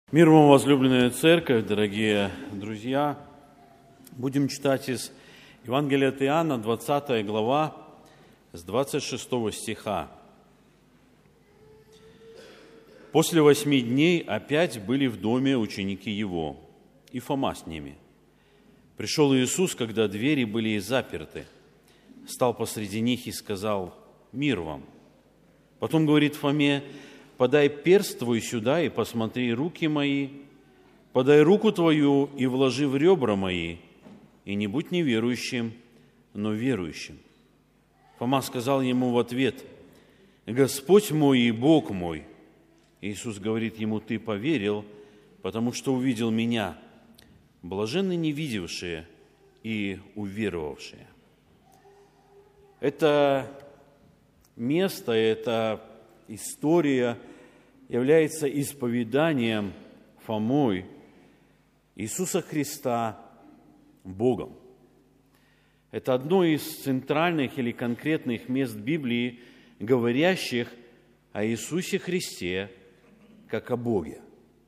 Мир вам, возлюбленная церковь, дорогие друзья. Будем читать из Евангелия от Иоанна, 20 глава, с 26 стиха. «После 8 дней опять были в доме ученики Его, и Фома с ними. Пришел Иисус, когда двери были заперты, стал посреди них и сказал: „Мир вам“. Потом говорит Фоме: „Подай перст твой сюда и посмотри руки мои, подай руку твою и вложи в ребра мои, и не будь неверующим, но верующим“. Фома сказал ему в ответ: „Господь мой и Бог мой“. Иисус говорит ему: „Ты поверил, потому что увидел Меня. Блаженны невидевшие и уверовавшие“». Это место, это история является исповеданием Фомой Иисуса Христа Богом. Это одно из центральных или конкретных мест Библии, говорящих о Иисусе Христе как о Боге.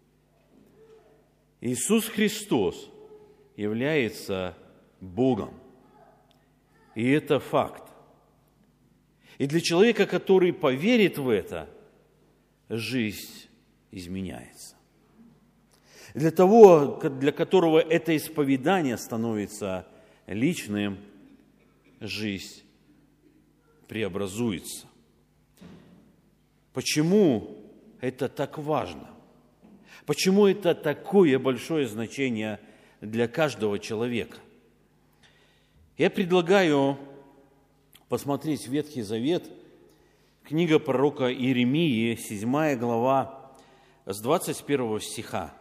Иисус Христос является Богом. И это факт. И для человека, который поверит в это, жизнь изменяется. Для того, для которого это исповедание становится личным, жизнь преобразуется. Почему это так важно? Почему это такое большое значение для каждого человека? Я предлагаю посмотреть Ветхий Завет, книга пророка Иеремии, 7 глава, с 21 стиха.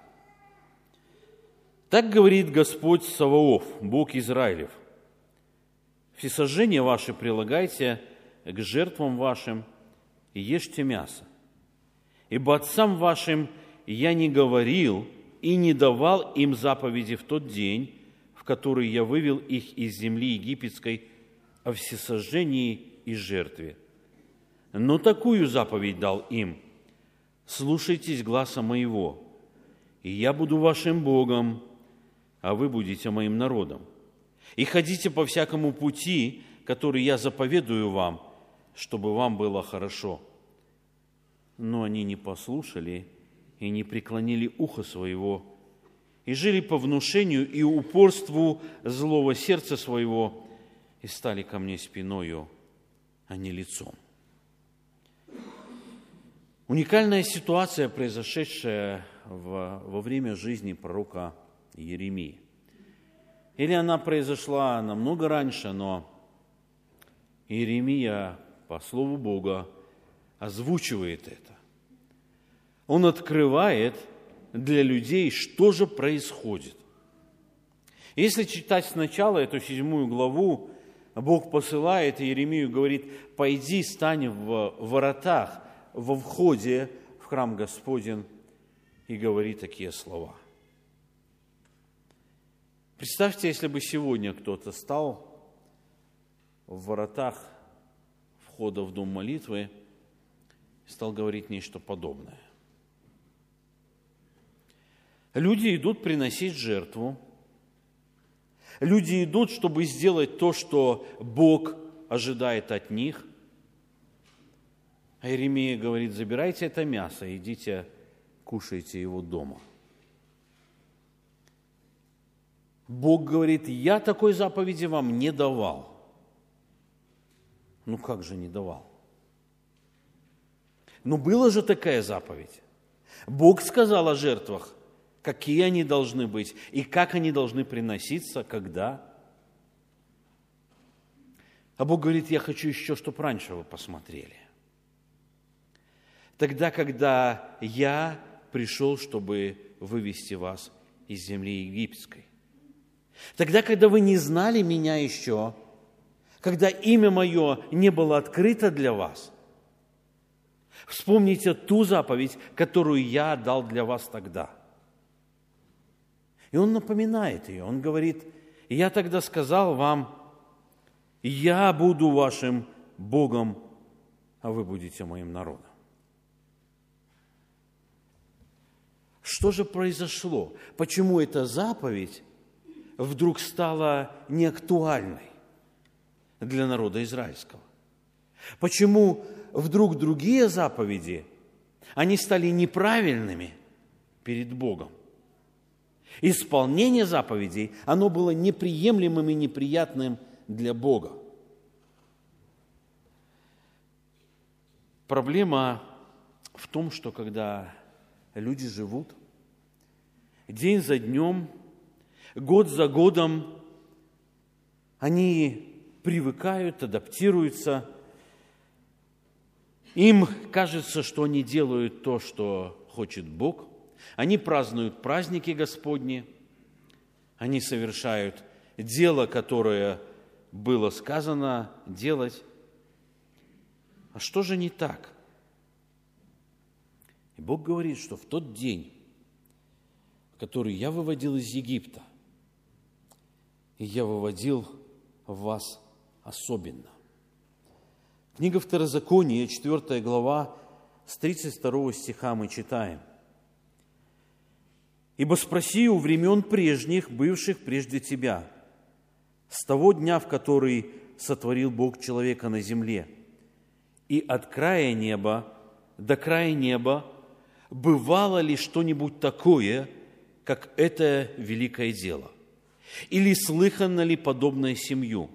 «Так говорит Господь Саваоф, Бог Израилев: „Всесожжения ваши прилагайте к жертвам вашим и ешьте мясо. Ибо отцам вашим я не говорил и не давал им заповеди в тот день, в который я вывел их из земли египетской, о всесожжении и жертве. Но такую заповедь дал им: слушайтесь гласа моего, и я буду вашим Богом, а вы будете моим народом. И ходите по всякому пути, который я заповедую вам, чтобы вам было хорошо“. Но они не послушали и не преклонили ухо своего, и жили по внушению и упорству злого сердца своего, и стали ко мне спиною, а не лицом. Уникальная ситуация, произошедшая во время жизни пророка Иеремии. Или она произошла намного раньше, но Иеремия, по слову Бога, озвучивает это. Он открывает для людей, что же происходит. Если читать сначала эту 7 главу, Бог посылает Иеремию, говорит: «Пойди, стань в воротах, во входе в храм Господень», и говори такие слова. Представьте, если бы сегодня кто-то стал в воротах входа в дом молитвы и стал говорить нечто подобное. Люди идут приносить жертву. Люди идут, чтобы сделать то, что Бог ожидает от них. А Иеремия говорит: «Забирайте это мясо, идите, кушайте его дома». Бог говорит: «Я такой заповеди вам не давал». Ну как же не давал? Ну была же такая заповедь. Бог сказал о жертвах, какие они должны быть и как они должны приноситься, когда. А Бог говорит: «Я хочу еще, чтобы раньше вы посмотрели. Тогда, когда я пришел, чтобы вывести вас из земли египетской. Тогда, когда вы не знали меня еще, когда имя мое не было открыто для вас. Вспомните ту заповедь, которую я дал для вас тогда». И он напоминает ее. Он говорит: «Я тогда сказал вам: я буду вашим Богом, а вы будете моим народом». Что же произошло? Почему эта заповедь вдруг стала неактуальной для народа израильского? Почему вдруг другие заповеди, они стали неправильными перед Богом? Исполнение заповедей, оно было неприемлемым и неприятным для Бога. Проблема в том, что когда люди живут день за днем, год за годом, они привыкают, адаптируются. Им кажется, что они делают то, что хочет Бог. Они празднуют праздники Господни. Они совершают дело, которое было сказано делать. А что же не так? И Бог говорит, что в тот день, который я выводил из Египта, и я выводил вас особенно. Книга Второзакония, 4 глава, с 32 стиха мы читаем. «Ибо спроси у времен прежних, бывших прежде тебя, с того дня, в который сотворил Бог человека на земле, и от края неба до края неба бывало ли что-нибудь такое, как это великое дело? Или слыхано ли подобное сему?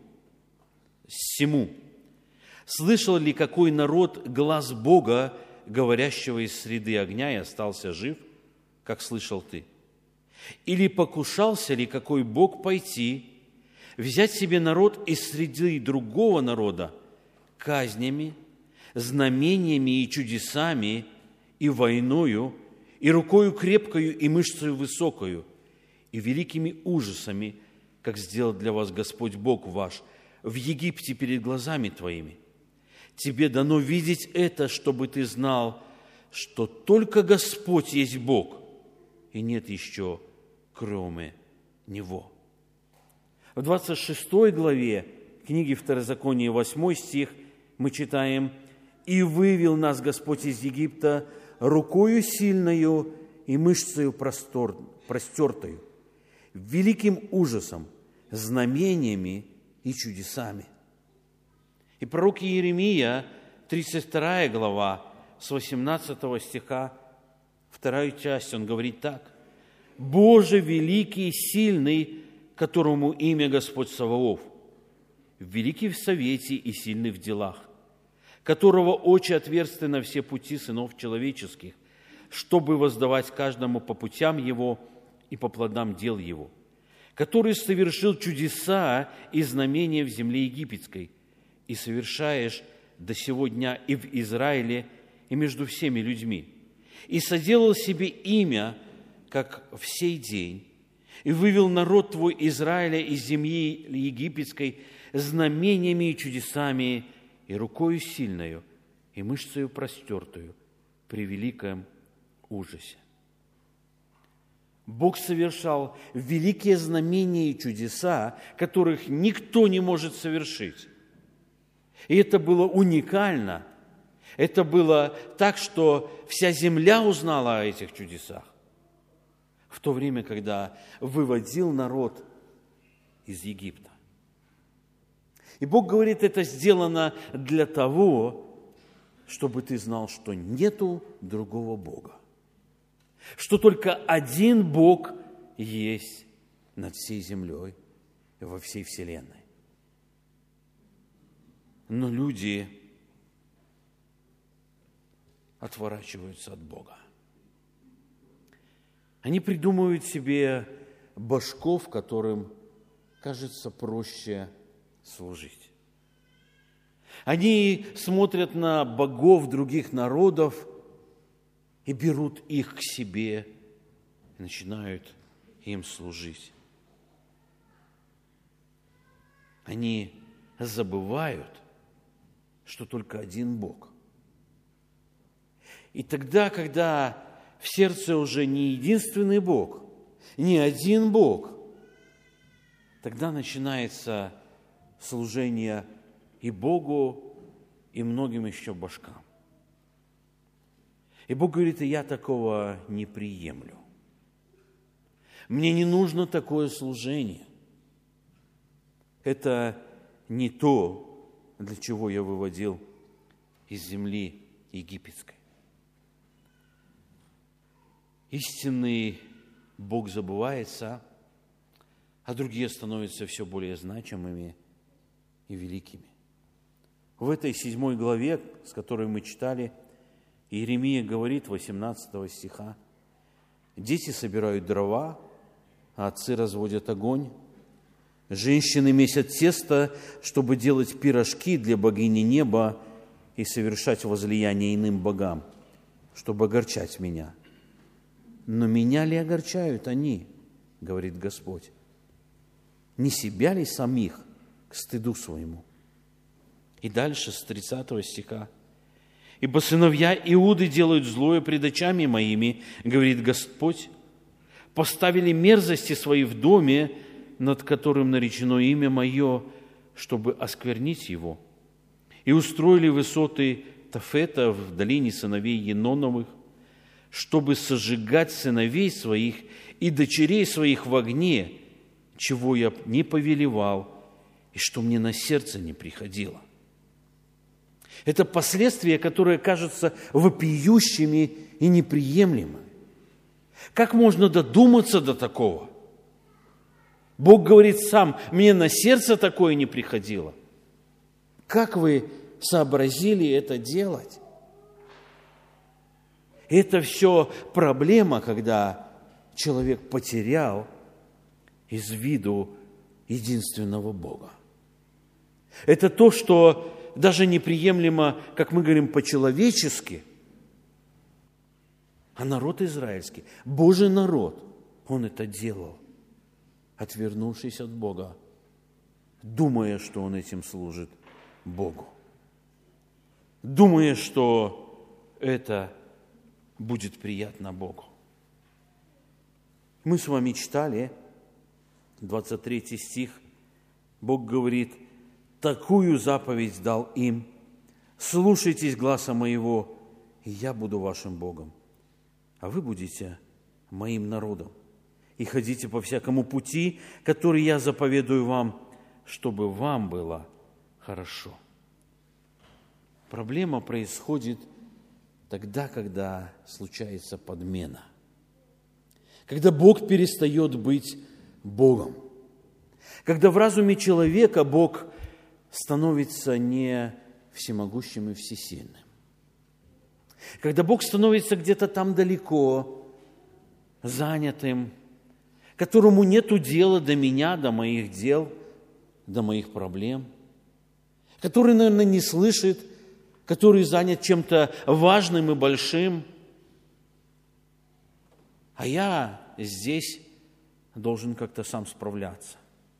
Слышал ли какой народ глас Бога, говорящего из среды огня, и остался жив, как слышал ты? Или покушался ли какой Бог пойти, взять себе народ из среды другого народа казнями, знамениями и чудесами, и войною, и рукою крепкою, и мышцею высокою, и великими ужасами, как сделал для вас Господь Бог ваш в Египте перед глазами твоими? Тебе дано видеть это, чтобы ты знал, что только Господь есть Бог, и нет еще кроме Него». В 26 главе книги Второзакония, 8 стих, мы читаем: «И вывел нас Господь из Египта рукою сильною и мышцею простертою, великим ужасом, знамениями и чудесами». И пророк Иеремия, 32 глава, с 18 стиха, вторая часть, он говорит так: «Боже великий и сильный, которому имя Господь Саваоф, великий в совете и сильный в делах, которого очи отверсты на все пути сынов человеческих, чтобы воздавать каждому по путям его и по плодам дел его, который совершил чудеса и знамения в земле египетской, и совершаешь до сего дня и в Израиле, и между всеми людьми, и соделал себе имя, как в сей день, и вывел народ твой Израиля из земли египетской знамениями и чудесами, и рукою сильною, и мышцею простертую при великом ужасе». Бог совершал великие знамения и чудеса, которых никто не может совершить. И это было уникально. Это было так, что вся земля узнала о этих чудесах в то время, когда выводил народ из Египта. И Бог говорит, это сделано для того, чтобы ты знал, что нету другого Бога, что только один Бог есть над всей землей и во всей вселенной. Но люди отворачиваются от Бога. Они придумывают себе божков, которым кажется проще служить. Они смотрят на богов других народов и берут их к себе, и начинают им служить. Они забывают, что только один Бог. И тогда, когда в сердце уже не единственный Бог, не один Бог, тогда начинается служение и Богу, и многим еще божкам. И Бог говорит, и я такого не приемлю. Мне не нужно такое служение. Это не то, для чего я выводил из земли египетской. Истинный Бог забывается, а другие становятся все более значимыми и великими. В этой 7 главе, с которой мы читали, Иеремия говорит, 18 стиха: «Дети собирают дрова, а отцы разводят огонь. Женщины месят тесто, чтобы делать пирожки для богини неба и совершать возлияние иным богам, чтобы огорчать меня. Но меня ли огорчают они, говорит Господь? Не себя ли самих к стыду своему?» И дальше с 30 стиха: «Ибо сыновья Иуды делают злое пред очами моими, говорит Господь, поставили мерзости свои в доме, над которым наречено имя мое, чтобы осквернить его, и устроили высоты Тофета в долине сыновей Еноновых, чтобы сожигать сыновей своих и дочерей своих в огне, чего я не повелевал и что мне на сердце не приходило». Это последствия, которые кажутся вопиющими и неприемлемыми. Как можно додуматься до такого? Бог говорит сам: мне на сердце такое не приходило. Как вы сообразили это делать? Это все проблема, когда человек потерял из виду единственного Бога. Это то, что даже неприемлемо, как мы говорим, по-человечески, а народ израильский, Божий народ, он это делал, отвернувшись от Бога, думая, что он этим служит Богу, думая, что это будет приятно Богу. Мы с вами читали 23 стих. Бог говорит: «Такую заповедь дал им: слушайтесь гласа моего, и я буду вашим Богом, а вы будете моим народом, и ходите по всякому пути, который я заповедую вам, чтобы вам было хорошо». Проблема происходит тогда, когда случается подмена, когда Бог перестает быть Богом, когда в разуме человека Бог становится не всемогущим и всесильным, когда Бог становится где-то там далеко, занятым, которому нету дела до меня, до моих дел, до моих проблем, который, наверное, не слышит, который занят чем-то важным и большим, а я здесь должен как-то сам справляться.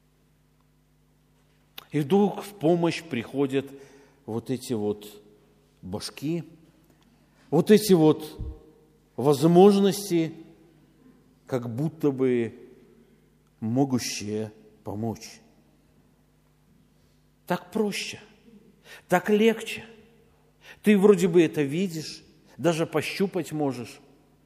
И вдруг в помощь приходят вот эти вот башки, вот эти вот возможности, как будто бы могущие помочь. Так проще, так легче. Ты вроде бы это видишь, даже пощупать можешь.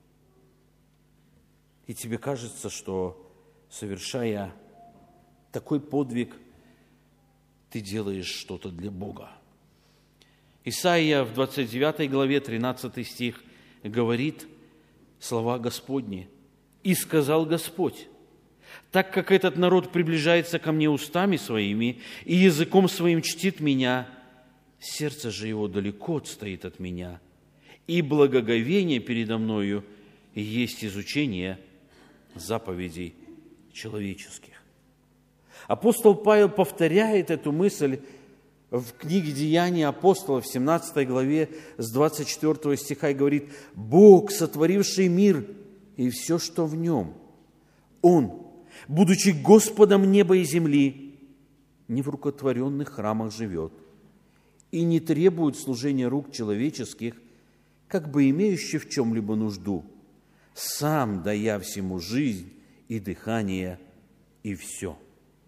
И тебе кажется, что, совершая такой подвиг, ты делаешь что-то для Бога. Исаия в 29 главе, 13 стих, говорит слова Господни: «И сказал Господь: так как этот народ приближается ко мне устами своими и языком своим чтит меня, сердце же его далеко отстоит от меня, и благоговение передо мною есть изучение заповедей человеческих». Апостол Павел повторяет эту мысль в книге «Деяния апостолов» в 17 главе с 24 стиха и говорит: «Бог, сотворивший мир и все, что в нем, Он, будучи Господом неба и земли, не в рукотворенных храмах живет и не требует служения рук человеческих, как бы имеющий в чем-либо нужду, сам дая всему жизнь и дыхание и все».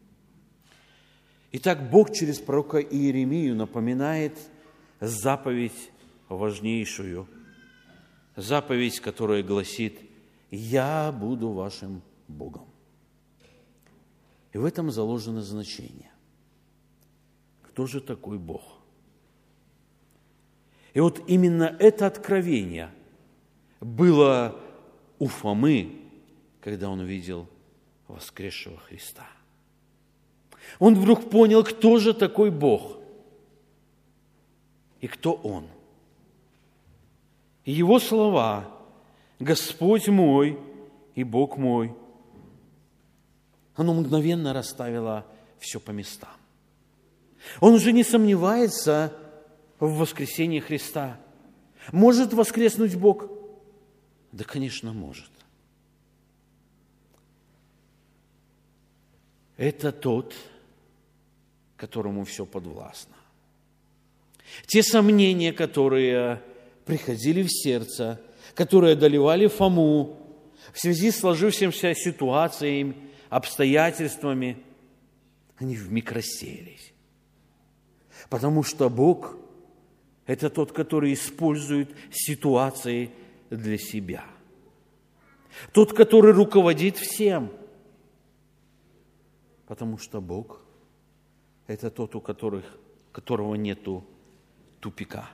Итак, Бог через пророка Иеремию напоминает заповедь важнейшую, заповедь, которая гласит: «Я буду вашим Богом. И в этом заложено значение. Кто же такой Бог? И вот именно это откровение было у Фомы, когда он увидел воскресшего Христа. Он вдруг понял, кто же такой Бог и кто Он. И его слова «Господь мой и Бог мой», оно мгновенно расставило все по местам. Он уже не сомневается в воскресении Христа. Может воскреснуть Бог? Да, конечно, может. Это тот, которому все подвластно. Те сомнения, которые приходили в сердце, которые одолевали Фому в связи с сложившимся ситуацией, обстоятельствами, они вмиг рассеялись. Потому что Бог – это тот, который использует ситуации для себя. Тот, который руководит всем. Потому что Бог – это тот, у которого нету тупика.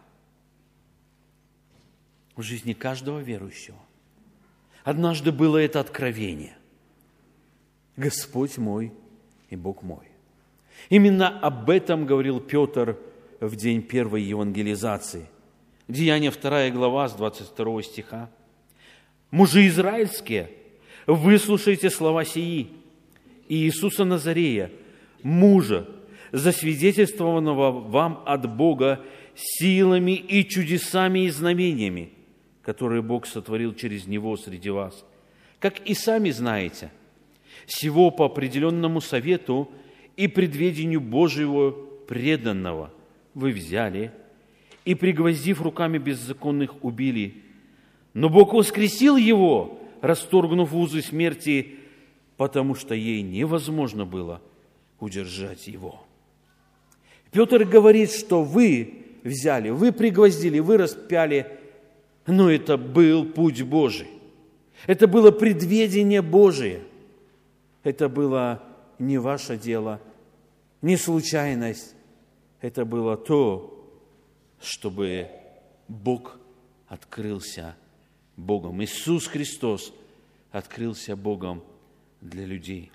В жизни каждого верующего однажды было это откровение. Господь мой и Бог мой. Именно об этом говорил Петр в день первой евангелизации. Деяния 2 глава, с 22 стиха. «Мужи израильские, выслушайте слова сии, и Иисуса Назарея, мужа, засвидетельствованного вам от Бога силами и чудесами и знамениями, которые Бог сотворил через Него среди вас. Как и сами знаете, сего по определенному совету и предведению Божьего преданного вы взяли и, пригвоздив руками беззаконных, убили. Но Бог воскресил его, расторгнув узы смерти, потому что ей невозможно было удержать его». Петр говорит, что вы взяли, вы пригвоздили, вы распяли, но это был путь Божий. Это было предведение Божие. Это было не ваше дело, не случайность. Это было то, чтобы Бог открылся Богом. Иисус Христос открылся Богом для людей.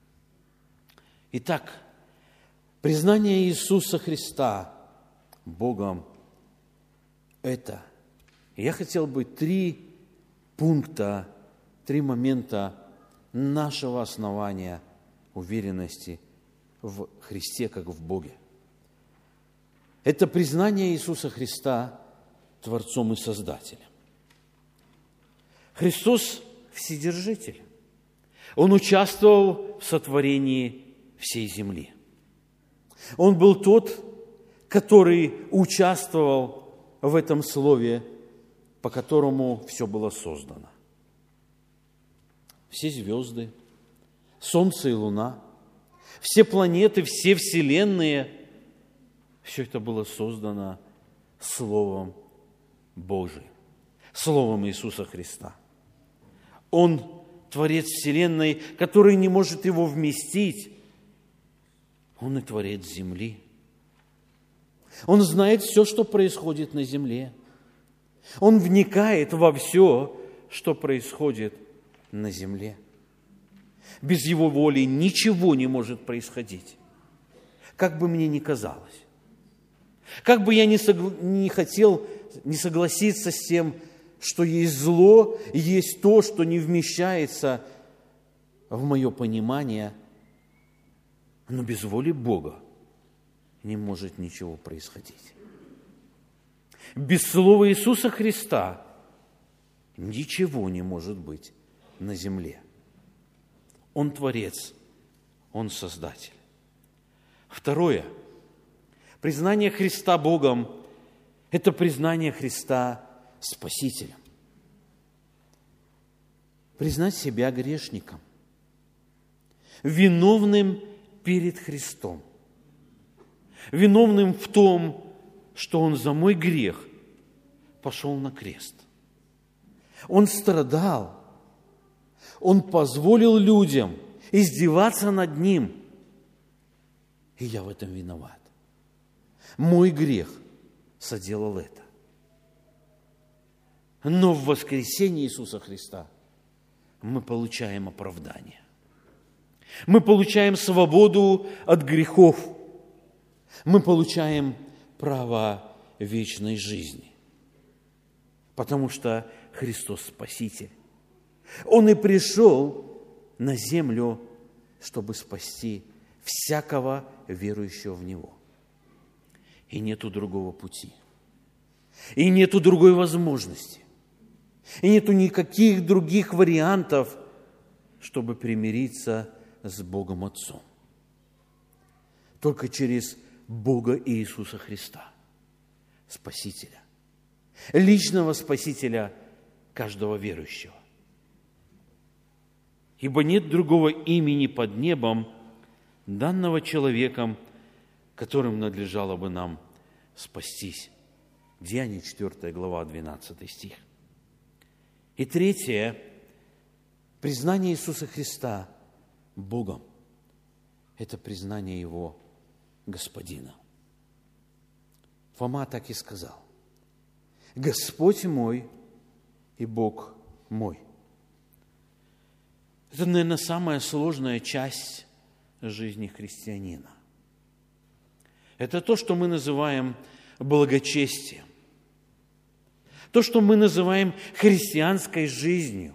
Итак, признание Иисуса Христа Богом – это, я хотел бы 3 пункта, 3 момента нашего основания уверенности в Христе, как в Боге. Это признание Иисуса Христа Творцом и Создателем. Христос – Вседержитель. Он участвовал в сотворении всей земли. Он был тот, который участвовал в этом слове, по которому все было создано. Все звезды, солнце и луна, все планеты, все вселенные, все это было создано Словом Божиим, Словом Иисуса Христа. Он Творец вселенной, который не может его вместить. Он и Творец земли. Он знает все, что происходит на земле. Он вникает во все, что происходит на земле. Без Его воли ничего не может происходить. Как бы мне ни казалось. Как бы я не хотел не согласиться с тем, что есть зло, есть то, что не вмещается в мое понимание, но без воли Бога не может ничего происходить. Без слова Иисуса Христа ничего не может быть на земле. Он Творец, Он Создатель. Второе. Признание Христа Богом – это признание Христа Спасителем. Признать себя грешником, виновным перед Христом, виновным в том, что Он за мой грех пошел на крест. Он страдал, Он позволил людям издеваться над Ним. И я в этом виноват. Мой грех соделал это. Но в воскресении Иисуса Христа мы получаем оправдание. Мы получаем свободу от грехов. Мы получаем право вечной жизни. Потому что Христос Спаситель. Он и пришел на землю, чтобы спасти всякого верующего в Него. И нету другого пути. И нету другой возможности. И нету никаких других вариантов, чтобы примириться с Богом Отцом. Только через Бога Иисуса Христа, Спасителя, личного Спасителя каждого верующего. Ибо нет другого имени под небом, данного человеком, которым надлежало бы нам спастись. Деяния 4 глава, 12 стих. И третье, признание Иисуса Христа Богом – это признание Его Господина. Фома так и сказал: «Господь мой и Бог мой». Это, наверное, самая сложная часть жизни христианина. Это то, что мы называем благочестием. То, что мы называем христианской жизнью.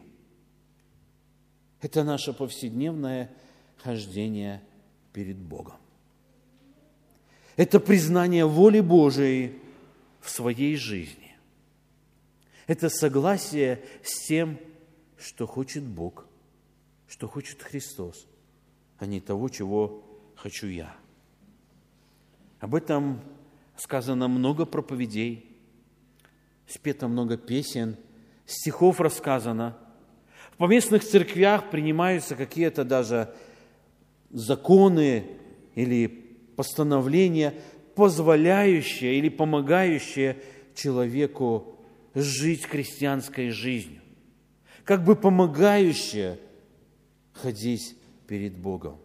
Это наше повседневное хождение перед Богом. Это признание воли Божией в своей жизни. Это согласие с тем, что хочет Бог, что хочет Христос, а не того, чего хочу я. Об этом сказано много проповедей, спето много песен, стихов рассказано. В поместных церквях принимаются какие-то даже законы или постановления, позволяющие или помогающие человеку жить христианской жизнью, как бы помогающие ходить перед Богом.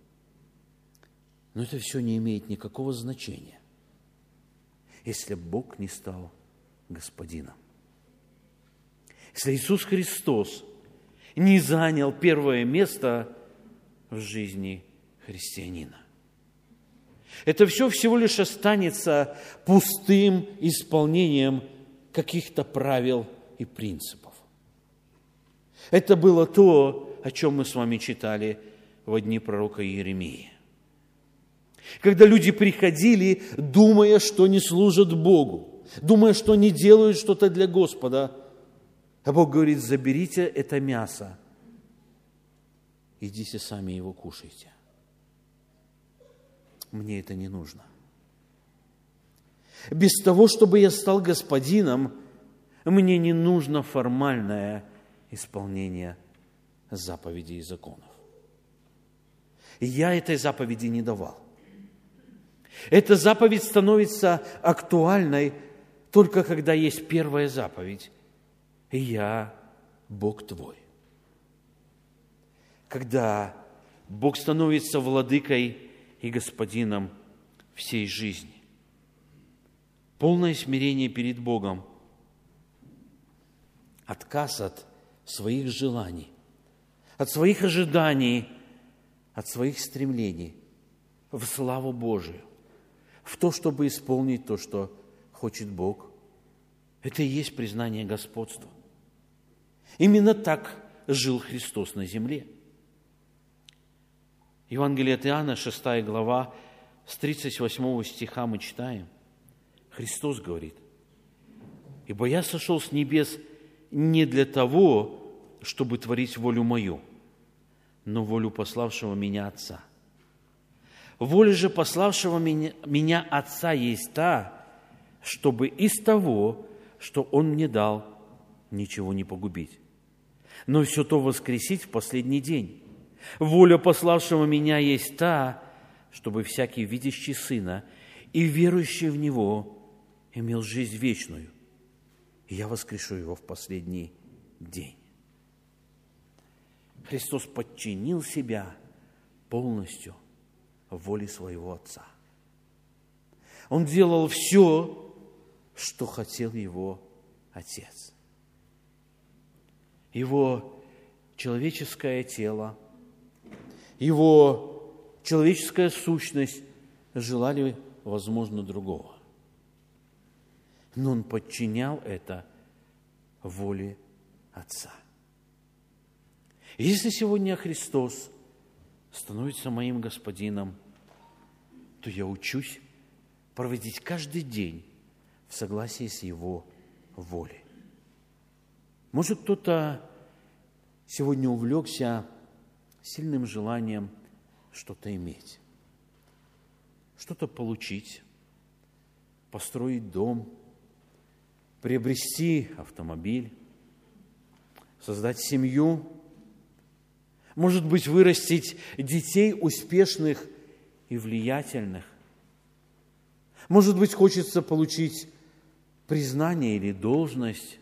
Но это все не имеет никакого значения, если Бог не стал Господином. Если Иисус Христос не занял первое место в жизни христианина. Это все всего лишь останется пустым исполнением каких-то правил и принципов. Это было то, о чем мы с вами читали во дни пророка Иеремии. Когда люди приходили, думая, что не служат Богу, думая, что не делают что-то для Господа, а Бог говорит: заберите это мясо, идите сами его кушайте. Мне это не нужно. Без того, чтобы я стал господином, мне не нужно формальное исполнение заповедей и законов. И я этой заповеди не давал. Эта заповедь становится актуальной только когда есть первая заповедь: «Я Бог твой». Когда Бог становится владыкой и господином всей жизни. Полное смирение перед Богом, отказ от своих желаний, от своих ожиданий, от своих стремлений в славу Божию, в то, чтобы исполнить то, что хочет Бог. Это и есть признание господства. Именно так жил Христос на земле. Евангелие от Иоанна, 6 глава, с 38 стиха мы читаем. Христос говорит: «Ибо я сошел с небес не для того, чтобы творить волю мою, но волю пославшего меня Отца. Воля же пославшего меня Отца есть та, чтобы из того, что Он мне дал, ничего не погубить, но все то воскресить в последний день. Воля пославшего меня есть та, чтобы всякий, видящий Сына и верующий в Него, имел жизнь вечную, и я воскрешу его в последний день». Христос подчинил себя полностью воле своего Отца. Он делал все, что хотел Его Отец. Его человеческое тело, Его человеческая сущность желали, возможно, другого. Но Он подчинял это воле Отца. И если сегодня Христос становится моим Господином, то я учусь проводить каждый день в согласии с Его волей. Может, кто-то сегодня увлекся сильным желанием что-то иметь, что-то получить, построить дом, приобрести автомобиль, создать семью, может быть, вырастить детей успешных и влиятельных. Может быть, хочется получить признание или должность,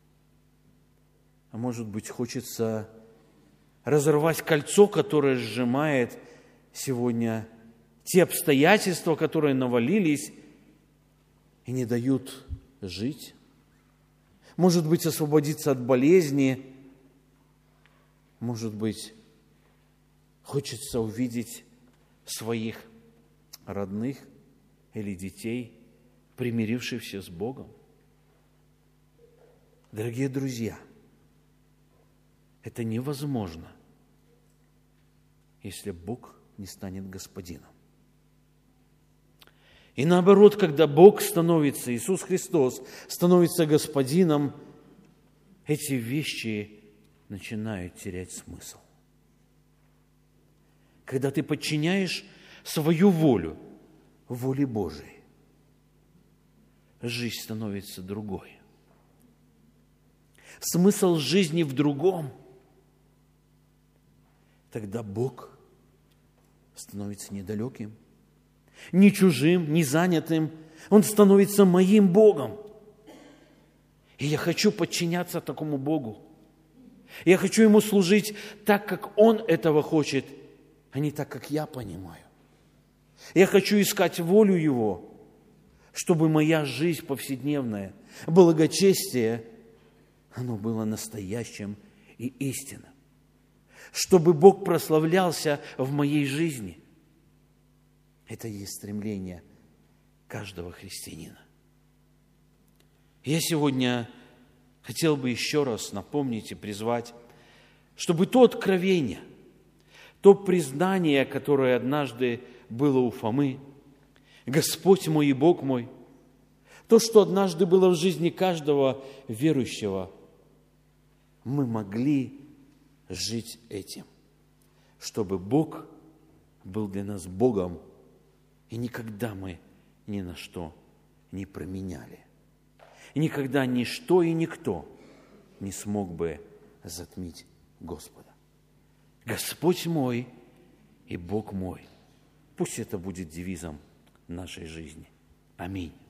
а может быть, хочется разорвать кольцо, которое сжимает сегодня те обстоятельства, которые навалились и не дают жить. Может быть, освободиться от болезни. Может быть, хочется увидеть своих родных или детей, примирившихся с Богом. Дорогие друзья, это невозможно, если Бог не станет Господином. И наоборот, когда Бог становится, Иисус Христос становится Господином, эти вещи начинают терять смысл. Когда ты подчиняешь свою волю воле Божией, жизнь становится другой. Смысл жизни в другом. Тогда Бог становится недалеким, не чужим, не занятым. Он становится моим Богом. И я хочу подчиняться такому Богу. Я хочу Ему служить так, как Он этого хочет, а не так, как я понимаю. Я хочу искать волю Его, чтобы моя жизнь повседневная, благочестие, оно было настоящим и истинным. Чтобы Бог прославлялся в моей жизни. Это и есть стремление каждого христианина. Я сегодня хотел бы еще раз напомнить и призвать, чтобы то откровение, то признание, которое однажды было у Фомы, Господь мой и Бог мой, то, что однажды было в жизни каждого верующего, мы могли жить этим, чтобы Бог был для нас Богом, и никогда мы ни на что не променяли. И никогда ничто и никто не смог бы затмить Господа. Господь мой и Бог мой. Пусть это будет девизом нашей жизни. Аминь.